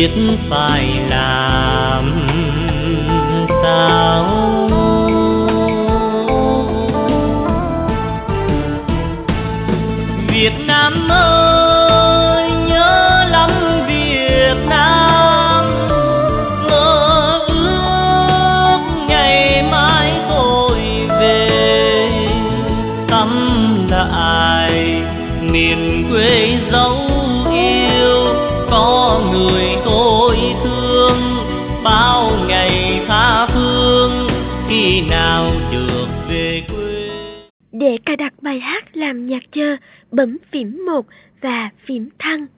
biết phải làm sao. Việt Nam ơi, nhớ lắm Việt Nam, mơ ước ngày mai tôi về thăm lại miền quê dấu yêu, có người tôi thương bao ngày tha phương, khi nào được về quê. Để cài đặt bài hát làm nhạc chờ, bấm phím 1 và phím thăng.